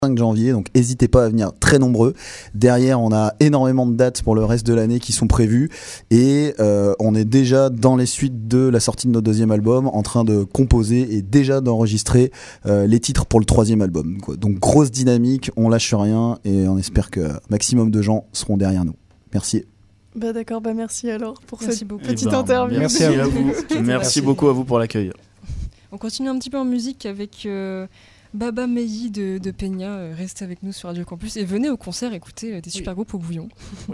5 janvier, donc n'hésitez pas à venir très nombreux. Derrière, on a énormément de dates pour le reste de l'année qui sont prévues et on est déjà dans les suites de la sortie de notre deuxième album, en train de composer et déjà d'enregistrer les titres pour le troisième album, quoi. Donc grosse dynamique, on lâche rien et on espère que maximum de gens seront derrière nous. Merci. Bah d'accord, bah merci alors pour cette beaucoup. petite interview. Merci à vous. Merci beaucoup à vous pour l'accueil. On continue un petit peu en musique avec Baba Meyi de Peña. Restez avec nous sur Radio Campus et venez au concert écouter des super groupes au bouillon. Oui.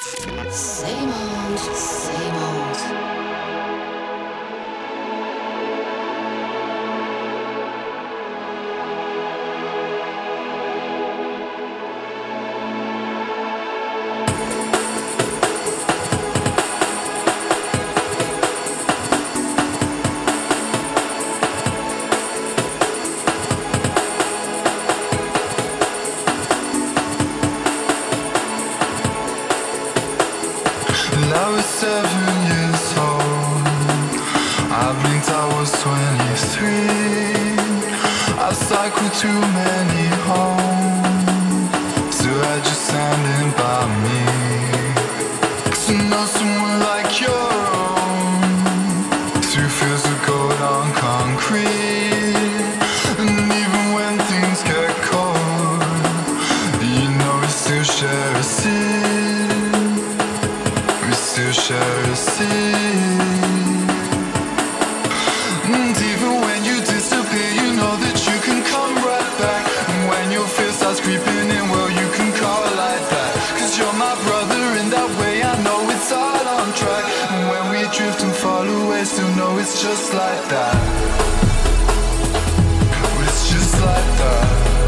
Same old, same old. I was 7 years old. I blinked, I was 23. I cycled too many home. Still had you standing by me. 'Cause to know someone like your own through fields of gold on concrete. And even when things get cold, you know we still share a seat. Still share a seat. And even when you disappear, you know that you can come right back. And when your fear starts creeping in, well, you can call like that. 'Cause you're my brother in that way, I know it's all on track. And when we drift and fall away, still know it's just like that. It's just like that.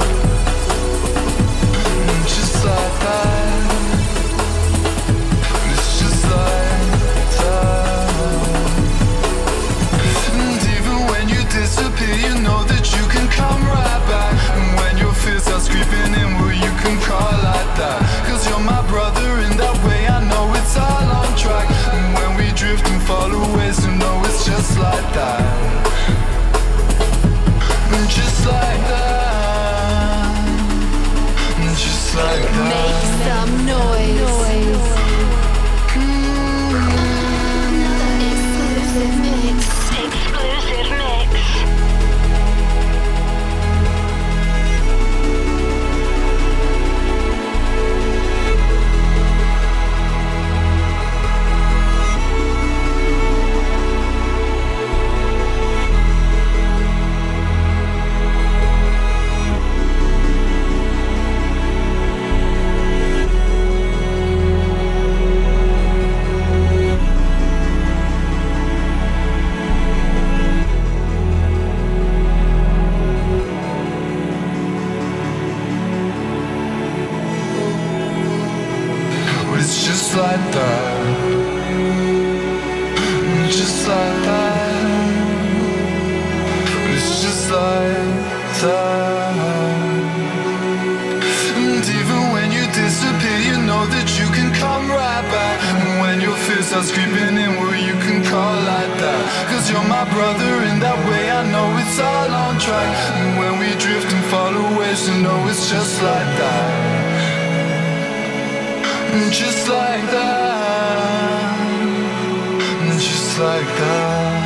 Just like that. Disappear, you know that you can come right back. And when your fears are creeping in, well, you can call like that. 'Cause you're my brother in that way, I know it's all on track. And when we drift and fall away, so know it's just like that. Just like that. Just like that. Make some noise. Exclusive mix. Exclusive mix. Like that, just like that. It's just like that. And even when you disappear, you know that you can come right back. And when your fears are creeping in, well, you can call like that. 'Cause you're my brother in that way, I know it's all on track. And when we drift and fall away, so know it's just like that. Just like that, just like that.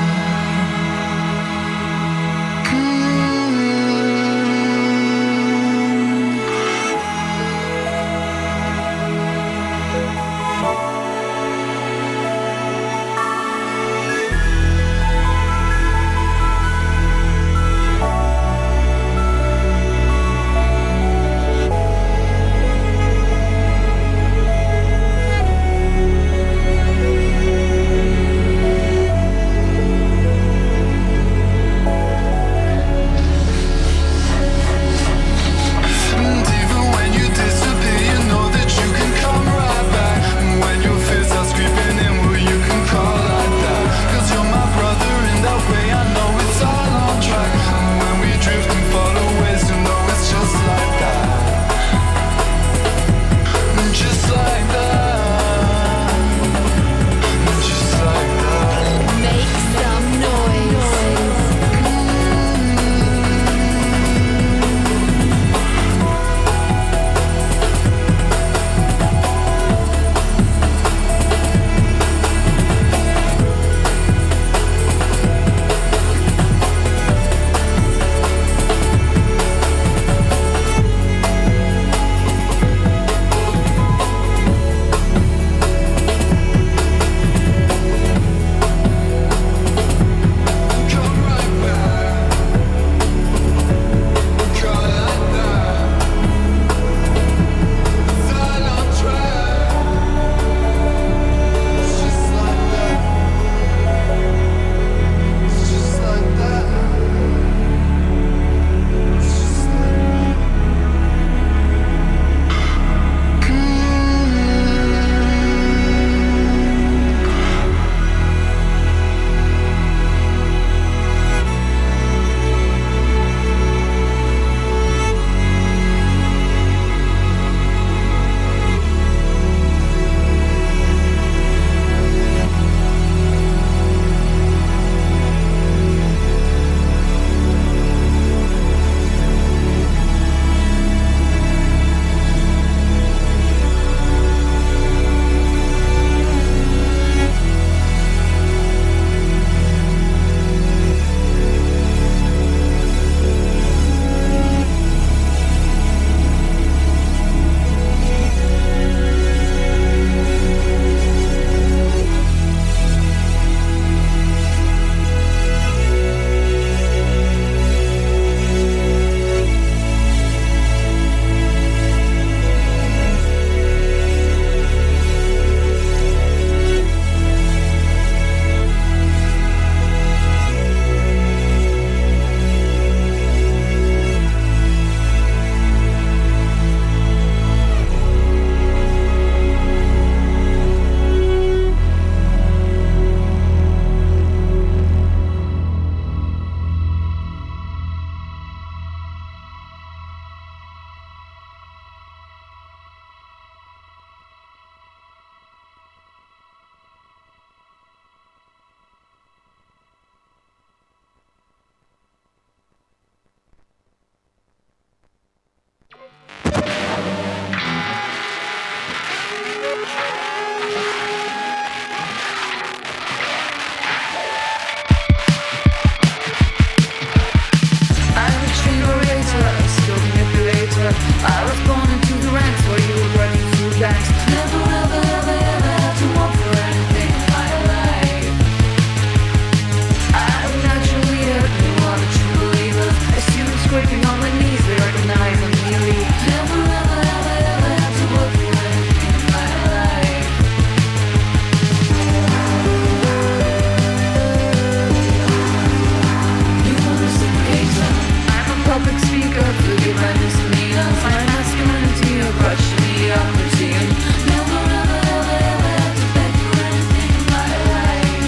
forgive my misdemeanors, my masculinity, a crutch to mediocrity, and never ever ever ever have to beg for anything in my life.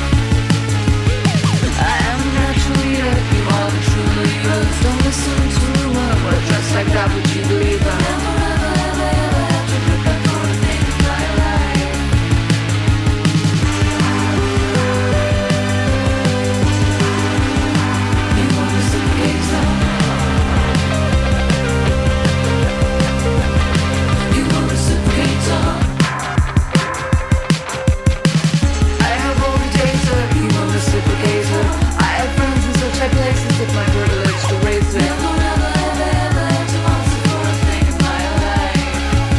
I am a natural leader, you are the true believers. Don't listen to rumor, wear a dress like that, would you believe that? Never ever ever ever have to prepare for a thing in my life. You want to suffocate them. You want to suffocate them. I have all the data, you want to suffocate her. I have friends in such high places, it's my privilege to raise them. Never ever ever ever have to answer for a thing in my life.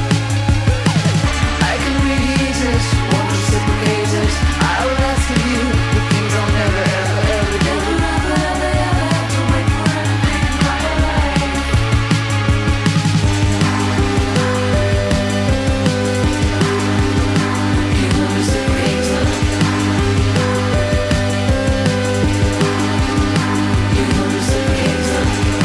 I can radiate it, want to reciprocate it. I will ask of you the things I'll never ever ever do. Never ever ever ever have to wait for anything in my life. You want to reciprocate it. You want to reciprocate it.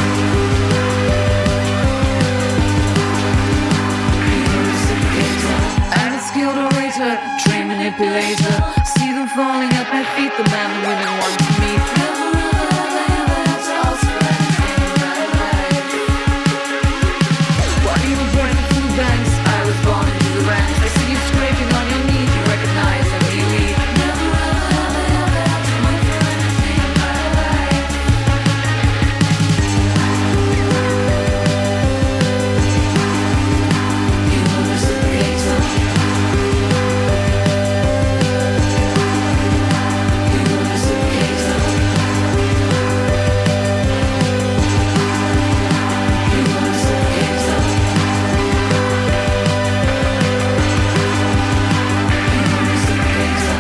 I'm a skilled orator, trained manipulator. See them falling at my feet, the man the women want to meet. Never ever ever ever have to ask for anything in my life. While you were burning food banks, I was born into the ranks. I see you scraping on your knees, you recognize and you leave. Never ever ever ever have to wait for anything in my life. You want to reciprocate them. You want to reciprocate them. You want to reciprocate them. You want to reciprocate them.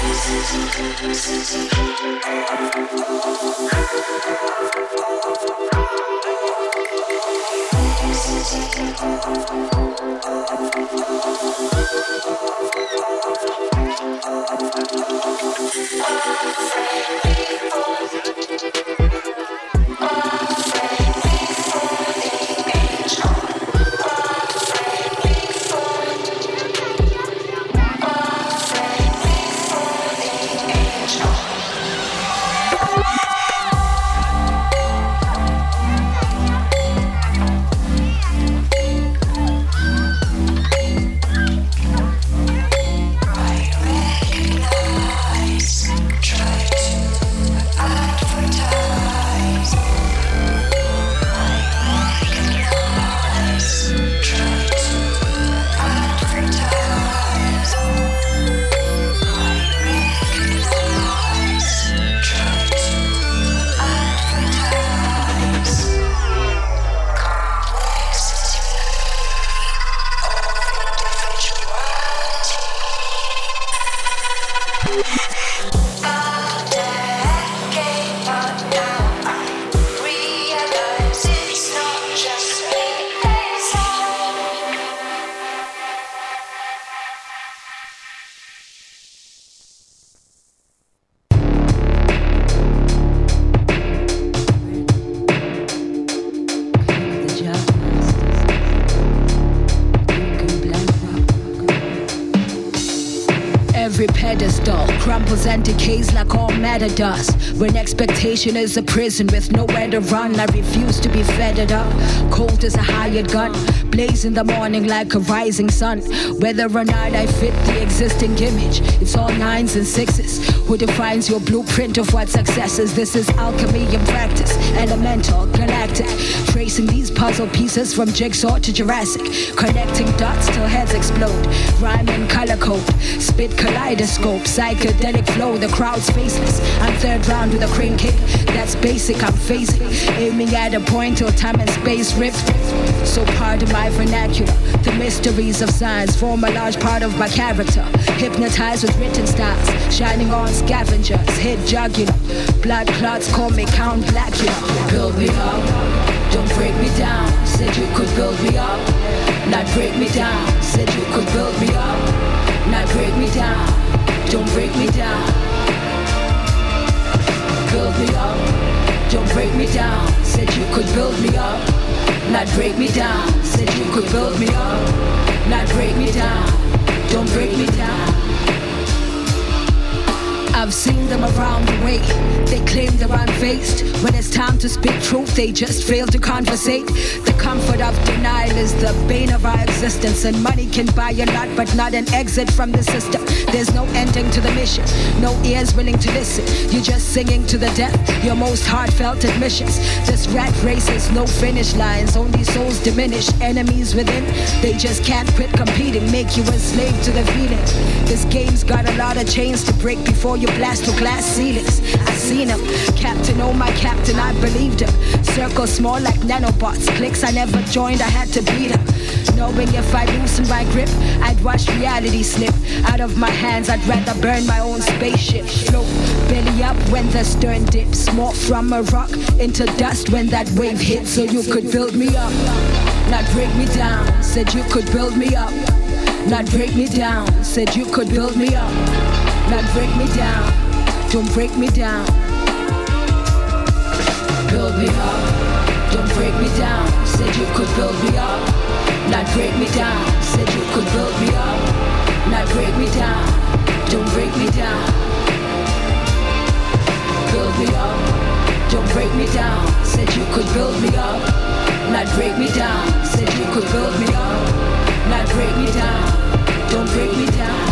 Every pedestal crumbles and decays like all matter dust. When expectation is a prison with nowhere to run, I refuse to be fettered up. Cold as a hired gun, blaze in the morning like a rising sun. Whether or not I fit the existing image, it's all 9s and 6s. Who defines your blueprint of what success is? This is alchemy in practice, elemental, galactic. Tracing these puzzle pieces from Jigsaw to Jurassic, connecting dots till heads explode. Rhyme and color code, spit kaleidoscope, psychedelic flow. The crowd's faceless. I'm third round with a crane kick. That's basic. I'm phasing, aiming at a point till time and space rift. So pardon my vernacular. The mysteries of science form a large part of my character. Hypnotized with written styles, shining on scavengers, hit jugular. Blood clots call me Count Blackula. Build me up, don't break me down. Said you could build me up, not break me down. Said you could build me up, not break me down. Don't break me down. Build me up, don't break me down. Said you could build me up, not break me down. Said you could build me up, not break me down. Don't break me down. I've seen them around the way. They claim they're unfazed. When it's time to speak truth, they just fail to conversate. The comfort of denial is the bane of our existence. And money can buy a lot, but not an exit from the system. There's no ending to the mission, no ears willing to listen. You're just singing to the death, your most heartfelt admissions. This rat race has no finish lines, only souls diminish. Enemies within, they just can't quit competing. Make you a slave to the feeling. This game's got a lot of chains to break before you blast through glass ceilings. I seen him, Captain, oh my captain, I believed him. Circles small like nanobots, clicks I never joined, I had to beat him. Knowing if I loosen my grip, I'd watch reality slip out of my hands. I'd rather burn my own spaceship. Float belly up when the stern dips, more from a rock into dust when that wave hits. So you could build me up, not break me down. Said you could build me up, not break me down. Said you could build me up, not break me down. Don't break me down. Build me up, don't break me down. Said you could build me up, not break me down. Said you could build me up, not break me down. Don't break me down. Build me up, don't break me down. Said you could build me up, not break me down. Said you could build me up, not break me down. Don't break me down.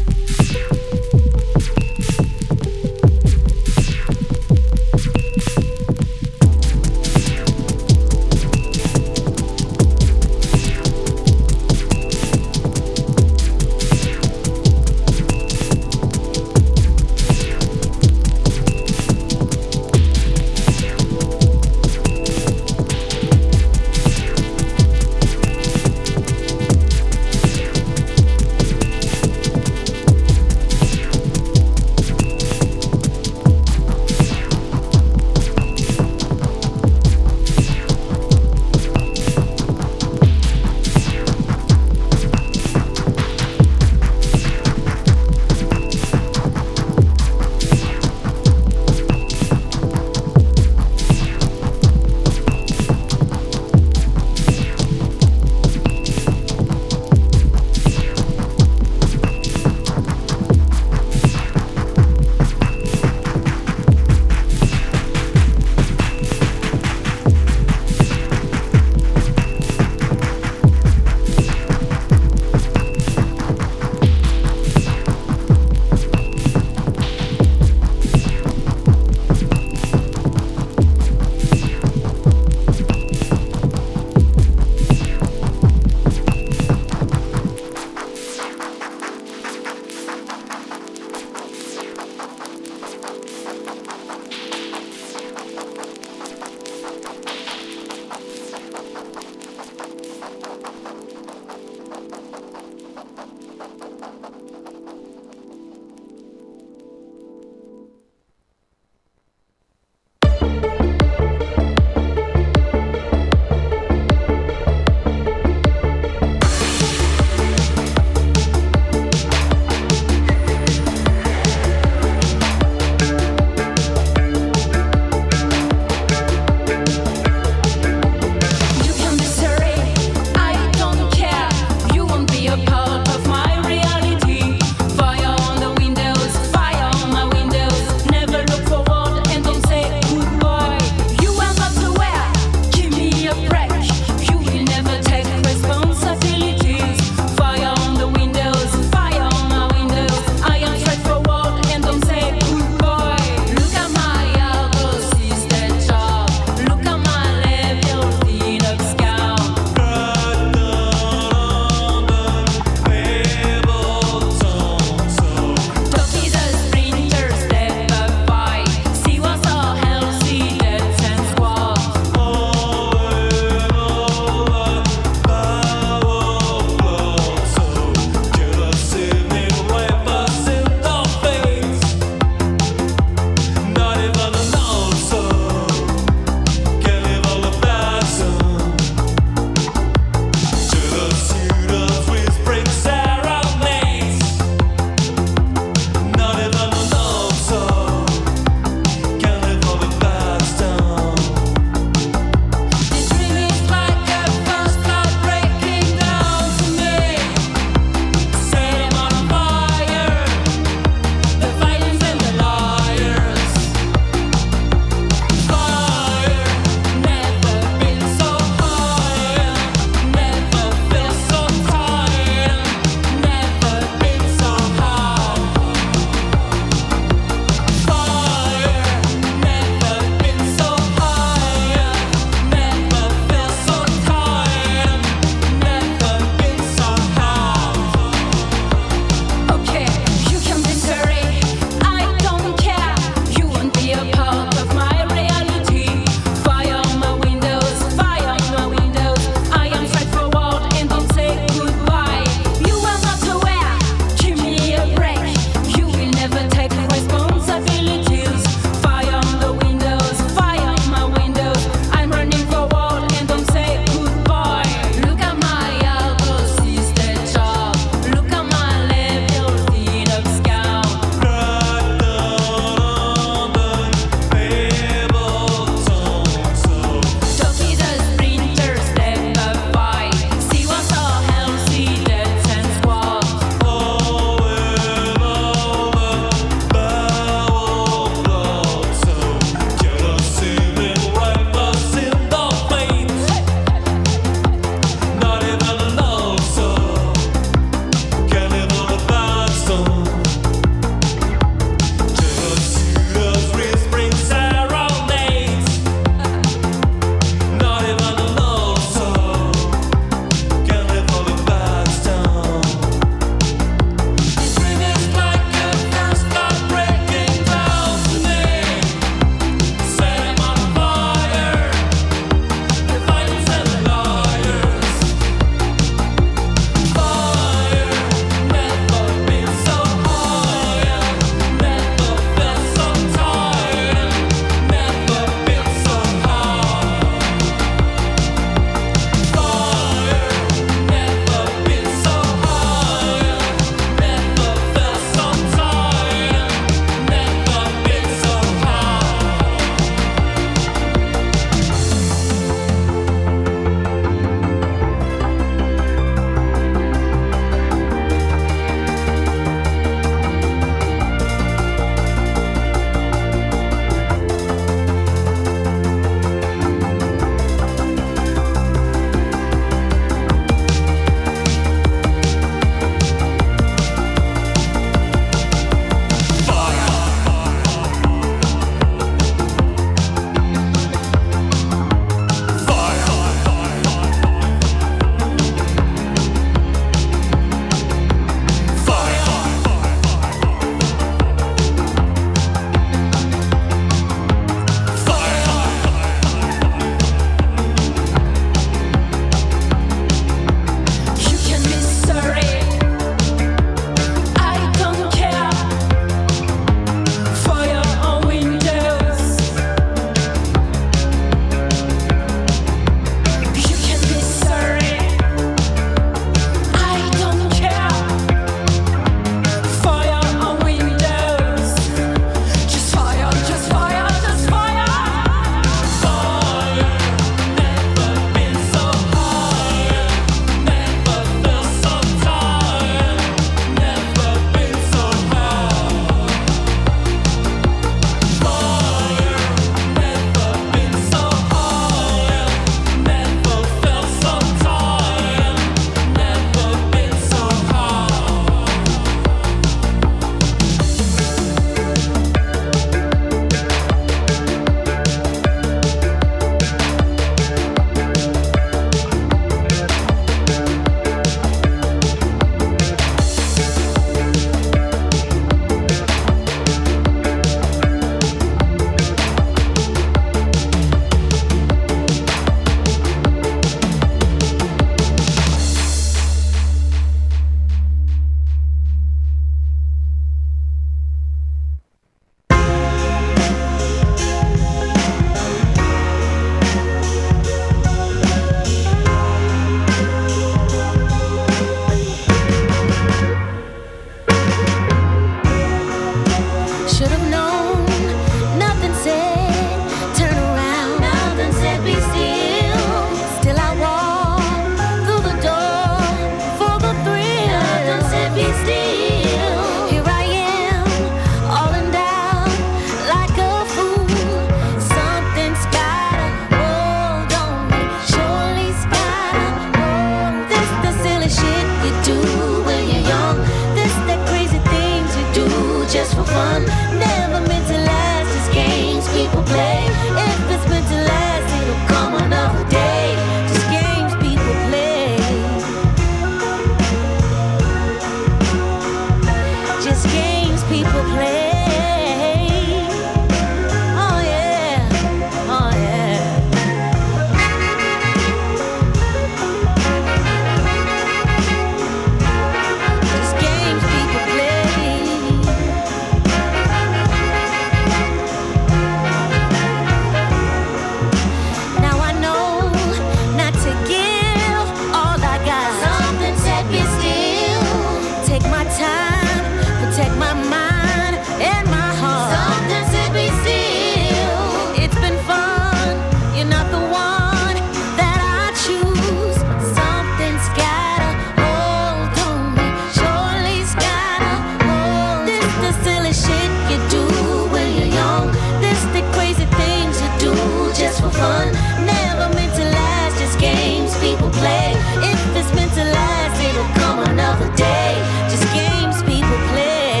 fun. Never meant to last, just games people play. If it's meant to last, it'll come another day. Just games people play.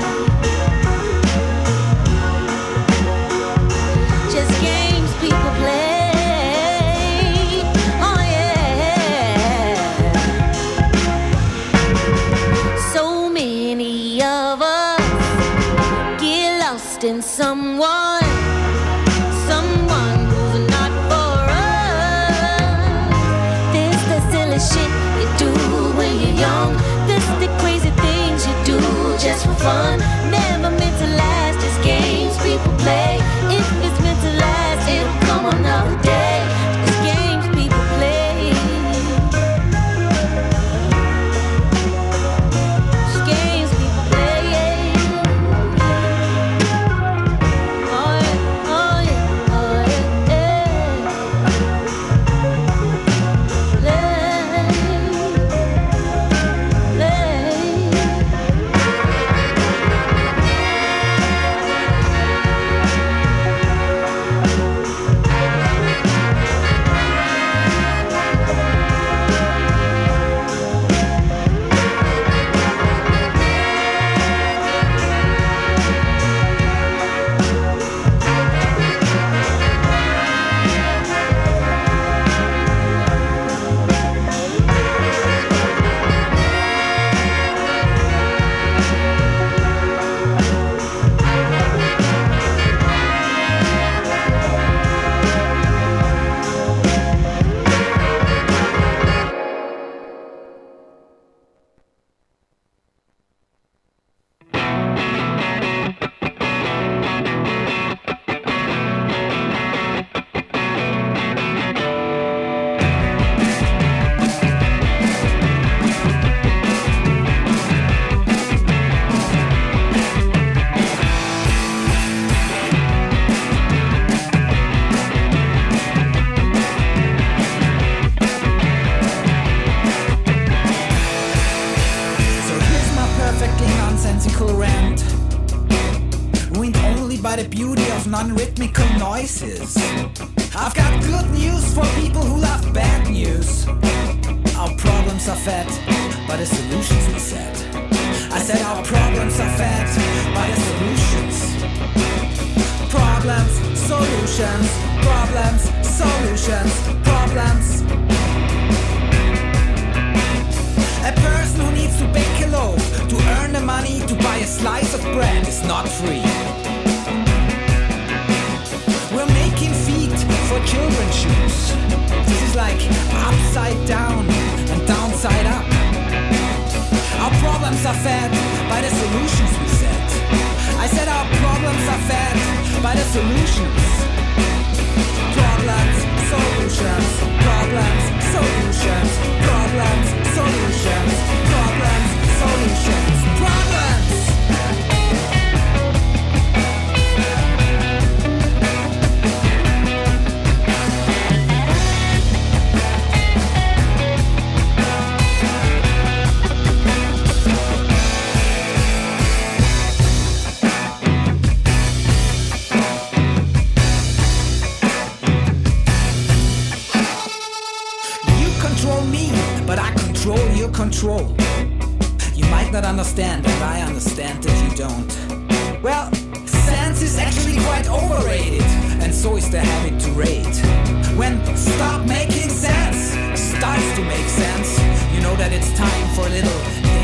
Just games people play. Oh yeah. So many of us get lost in someone who's not for us. This the silly shit you do when you're young. This the crazy things you do just for fun. Never meant to last, just games people play. If it's meant to last, it'll come another day. Just games people play. Just games people play. Oh yeah, oh yeah, oh yeah, So here's my perfectly nonsensical rant, ruined only by the beauty of non-rhythmical noises. I've got good news for people who love bad news. Our problems are fed by the solutions we set. I said our problems are fed by the solutions. Problems, solutions, problems, solutions, problems. A person who needs to bake a loaf to earn the money to buy a slice of bread is not free. We're making feet for children's shoes. This is like upside down and downside up. Our problems are fed by the solutions we set. I said our problems are fed by the solutions. Problems, solutions, problems, solutions, problems, solutions, problems, solutions, problems. Control. You might not understand, but I understand that you don't. Well, sense is actually quite overrated, and so is the habit to rate. When stop making sense starts to make sense, you know that it's time for a little